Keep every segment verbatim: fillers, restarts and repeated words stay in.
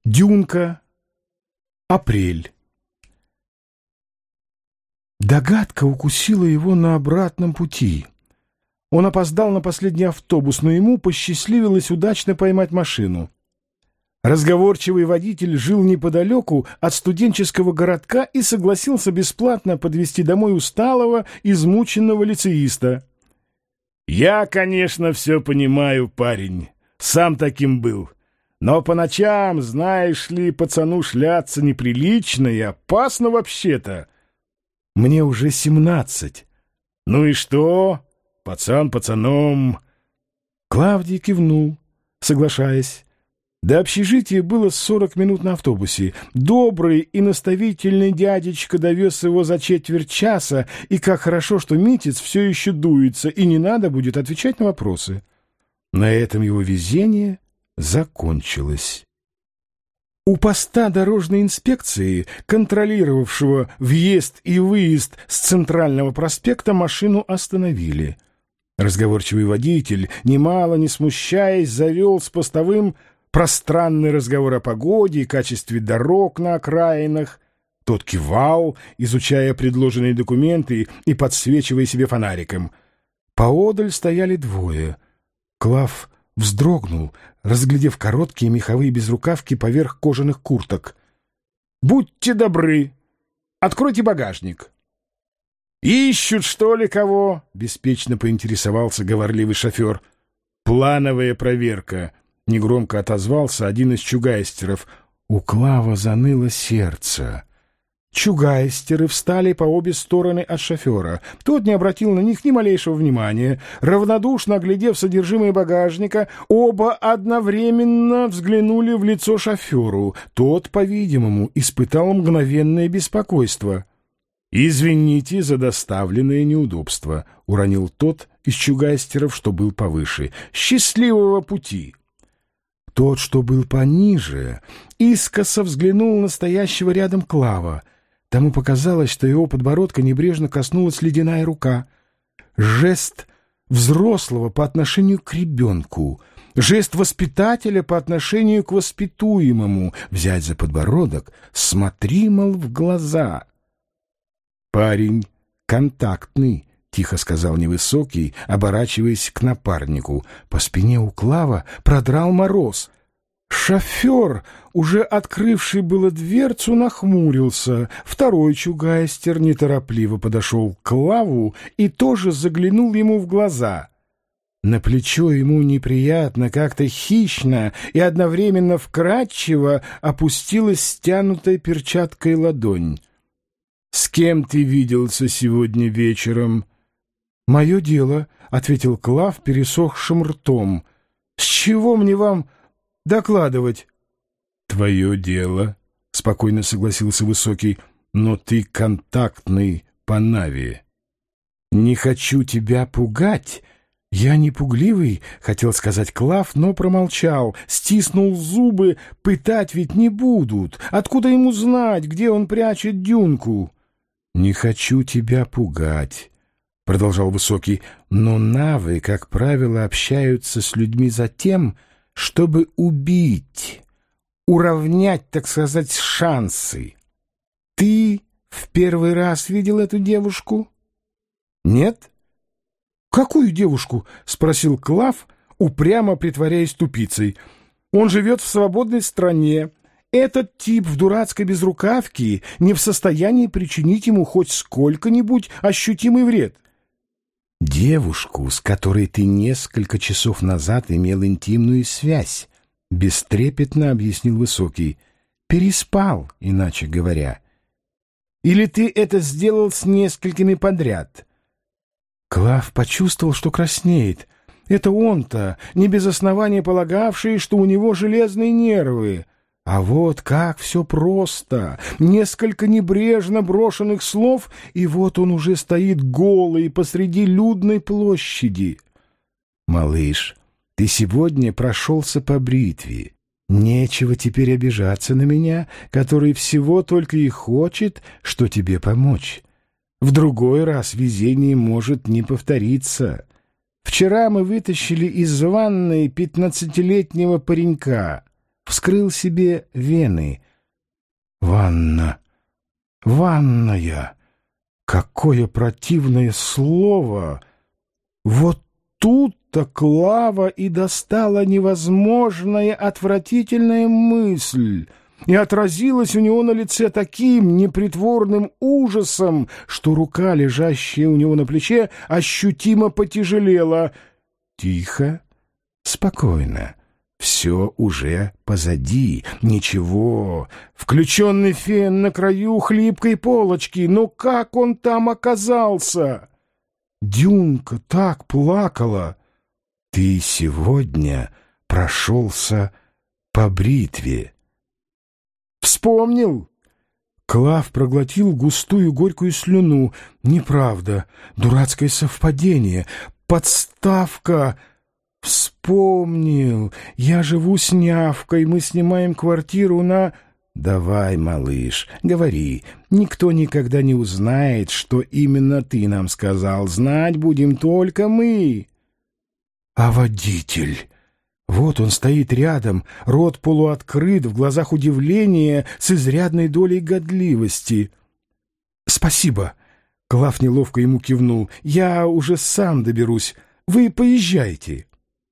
Дюнка. Апрель. Догадка укусила его на обратном пути. Он опоздал на последний автобус, но ему посчастливилось удачно поймать машину. Разговорчивый водитель жил неподалеку от студенческого городка и согласился бесплатно подвезти домой усталого, измученного лицеиста. «Я, конечно, все понимаю, парень. Сам таким был. Но по ночам, знаешь ли, пацану шляться неприлично и опасно вообще-то. Мне уже семнадцать. Ну и что? Пацан пацаном». Клавдий кивнул, соглашаясь. До общежития было сорок минут на автобусе. Добрый и наставительный дядечка довез его за четверть часа, и как хорошо, что Митец все еще дуется, и не надо будет отвечать на вопросы. На этом его везение закончилось. У поста дорожной инспекции, контролировавшего въезд и выезд с Центрального проспекта, машину остановили. Разговорчивый водитель, немало не смущаясь, завел с постовым пространный разговор о погоде и качестве дорог на окраинах. Тот кивал, изучая предложенные документы и подсвечивая себе фонариком. Поодаль стояли двое. Клав вздрогнул, разглядев короткие меховые безрукавки поверх кожаных курток. «Будьте добры, откройте багажник». «Ищут, что ли, кого?» — беспечно поинтересовался говорливый шофер. «Плановая проверка», — негромко отозвался один из чугайстеров. У Клава заныло сердце. Чугайстеры встали по обе стороны от шофера. Тот не обратил на них ни малейшего внимания. Равнодушно оглядев содержимое багажника, оба одновременно взглянули в лицо шоферу. Тот, по-видимому, испытал мгновенное беспокойство. «Извините за доставленное неудобство», — уронил тот из чугайстеров, что был повыше. «Счастливого пути!» Тот, что был пониже, искоса взглянул на стоящего рядом Клава. Тому показалось, что его подбородка небрежно коснулась ледяная рука. Жест взрослого по отношению к ребенку, жест воспитателя по отношению к воспитуемому. Взять за подбородок, смотри, мол, в глаза. «Парень контактный», — тихо сказал невысокий, оборачиваясь к напарнику. По спине у Клава продрал мороз. Шофер, уже открывший было дверцу, нахмурился. Второй чугайстер неторопливо подошел к Клаву и тоже заглянул ему в глаза. На плечо ему неприятно, как-то хищно и одновременно вкрадчиво опустилась стянутая перчаткой ладонь. «С кем ты виделся сегодня вечером?» «Мое дело», — ответил Клав пересохшим ртом. «С чего мне вам докладывать?» «Твое дело», — спокойно согласился Высокий, — «но ты контактный по Наве». «Не хочу тебя пугать». «Я не пугливый», — хотел сказать Клав, но промолчал, стиснул зубы. «Пытать ведь не будут. Откуда ему знать, где он прячет Дюнку?» «Не хочу тебя пугать», — продолжал Высокий, — «но навы, как правило, общаются с людьми за тем, чтобы убить, уравнять, так сказать, шансы. Ты в первый раз видел эту девушку?» «Нет?» «Какую девушку?» — спросил Клав, упрямо притворяясь тупицей. «Он живет в свободной стране. Этот тип в дурацкой безрукавке не в состоянии причинить ему хоть сколько-нибудь ощутимый вред». «Девушку, с которой ты несколько часов назад имел интимную связь», — бестрепетно объяснил Высокий. «Переспал, иначе говоря. Или ты это сделал с несколькими подряд?» Клав почувствовал, что краснеет. Это он-то, не без основания полагавший, что у него железные нервы. А вот как все просто! Несколько небрежно брошенных слов, и вот он уже стоит голый посреди людной площади. «Малыш, ты сегодня прошелся по бритве. Нечего теперь обижаться на меня, который всего только и хочет, что тебе помочь. В другой раз везение может не повториться. Вчера мы вытащили из ванной пятнадцатилетнего паренька. вскрыл себе вены. Ванна, ванная. Какое противное слово! Вот тут-то Клава и достала невозможная отвратительная мысль, и отразилась у него на лице таким непритворным ужасом, что рука, лежащая у него на плече, ощутимо потяжелела. Тихо, спокойно. Все уже позади. Ничего. Включенный фен на краю хлипкой полочки. Но как он там оказался? Дюнка так плакала. Ты сегодня прошелся по бритве. Вспомнил? Клав проглотил густую горькую слюну. Неправда. Дурацкое совпадение. Подставка. Вспомнил. Я живу с Нявкой. Мы снимаем квартиру на... Давай, малыш, говори. Никто никогда не узнает, что именно ты нам сказал. Знать будем только мы. А водитель... Вот он стоит рядом, рот полуоткрыт, в глазах удивление с изрядной долей годливости. «Спасибо!» — Клав неловко ему кивнул. «Я уже сам доберусь. Вы поезжайте!»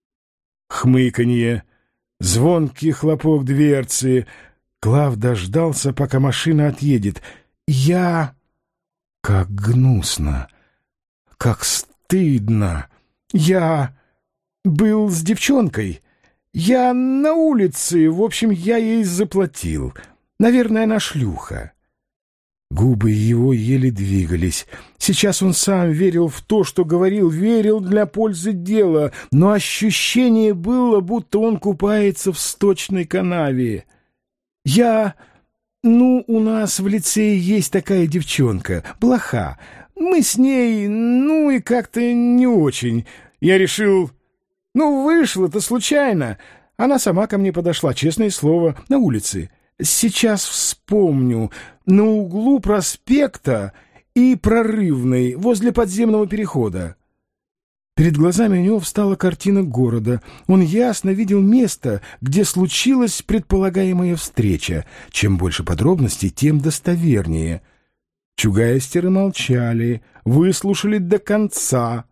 Хмыканье, звонкий хлопок дверцы. Клав дождался, пока машина отъедет. «Я...» Как гнусно! Как стыдно! «Я...» был с девчонкой. Я на улице, в общем, я ей заплатил. Наверное, она шлюха». Губы его еле двигались. Сейчас он сам верил в то, что говорил, верил для пользы дела, но ощущение было, будто он купается в сточной канаве. «Я... ну, у нас в лицее есть такая девчонка, Блоха. Мы с ней, ну, и как-то не очень. Я решил... Ну, вышло-то случайно. Она сама ко мне подошла, честное слово, на улице. Сейчас вспомню. На углу проспекта и Прорывной, возле подземного перехода». Перед глазами у него встала картина города. Он ясно видел место, где случилась предполагаемая встреча. Чем больше подробностей, тем достовернее. Чугайстеры молчали, выслушали до конца.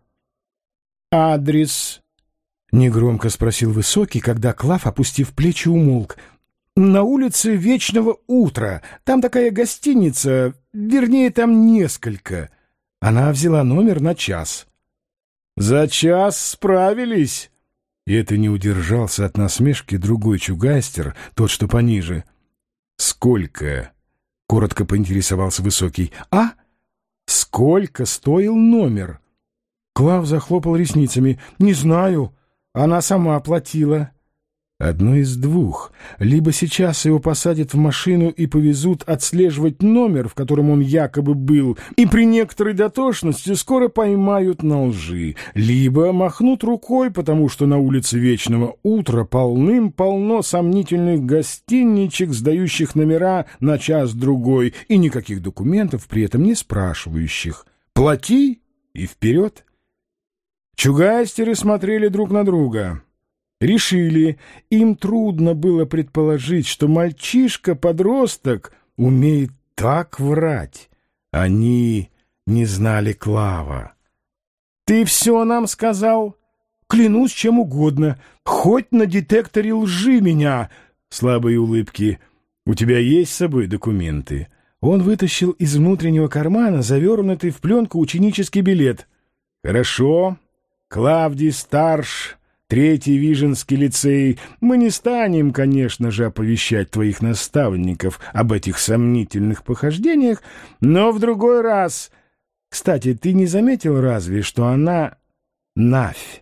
«Адрес?» — негромко спросил Высокий, когда Клав, опустив плечи, умолк. «На улице Вечного Утра. Там такая гостиница, вернее, там несколько». Она взяла номер на час. «За час справились!» И это не удержался от насмешки другой чугайстер, тот, что пониже. «Сколько?» — коротко поинтересовался Высокий. «А? Сколько стоил номер?» Клав захлопал ресницами. «Не знаю. Она сама оплатила». Одно из двух. Либо сейчас его посадят в машину и повезут отслеживать номер, в котором он якобы был, и при некоторой дотошности скоро поймают на лжи, либо махнут рукой, потому что на улице Вечного Утра полным-полно сомнительных гостиничек, сдающих номера на час-другой, и никаких документов при этом не спрашивающих. Плати и вперед. Чугайстеры смотрели друг на друга. Решили, им трудно было предположить, что мальчишка-подросток умеет так врать. Они не знали Клава. «Ты все нам сказал?» «Клянусь чем угодно, хоть на детекторе лжи меня!» Слабые улыбки. «У тебя есть с собой документы?» Он вытащил из внутреннего кармана завернутый в пленку ученический билет. «Хорошо. Клавдий Старш, Третий Виженский лицей. Мы не станем, конечно же, оповещать твоих наставников об этих сомнительных похождениях, но в другой раз... Кстати, ты не заметил разве, что она Навь?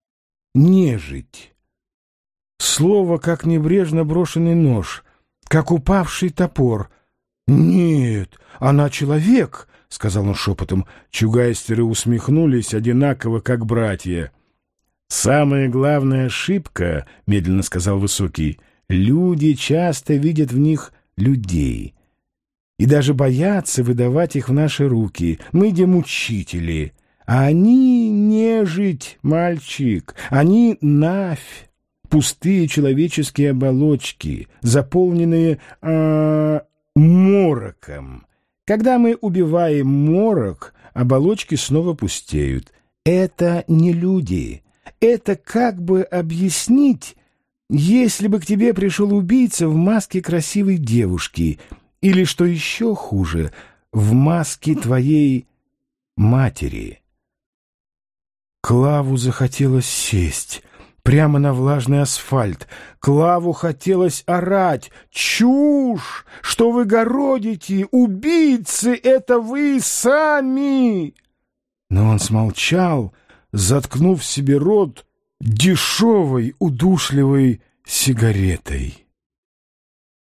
Нежить. Слово, как небрежно брошенный нож, как упавший топор. Нет, она человек, — сказал он шепотом. Чугайстеры усмехнулись одинаково, как братья. «Самая главная ошибка, — медленно сказал Высокий, — люди часто видят в них людей и даже боятся выдавать их в наши руки. Мы демучители, а они нежить, мальчик, они Навь. пустые человеческие оболочки, заполненные э, мороком. Когда мы убиваем морок, оболочки снова пустеют. Это не люди. Это как бы объяснить, если бы к тебе пришел убийца в маске красивой девушки, или, что еще хуже, в маске твоей матери. Клаву захотелось сесть прямо на влажный асфальт. Клаву хотелось орать: «Чушь! Что вы городите? Убийцы — это вы сами!» Но он смолчал, заткнув себе рот дешевой удушливой сигаретой.